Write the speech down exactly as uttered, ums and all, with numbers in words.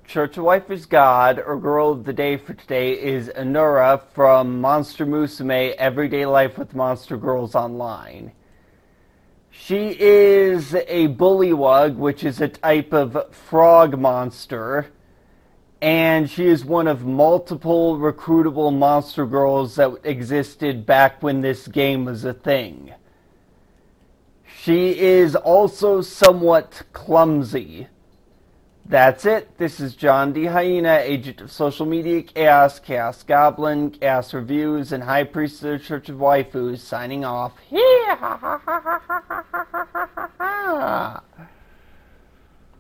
Church of Waifu's God, or girl of the day for today, is Anura from Monster Musume Everyday Life with Monster Girls Online. She is a bullywug, which is a type of frog monster, and she is one of multiple recruitable monster girls that existed back when this game was a thing. She is also somewhat clumsy. That's it. This is John D. Hyena, agent of social media chaos, Chaos Goblin, Chaos Reviews, and High Priest of the Church of Waifus, signing off.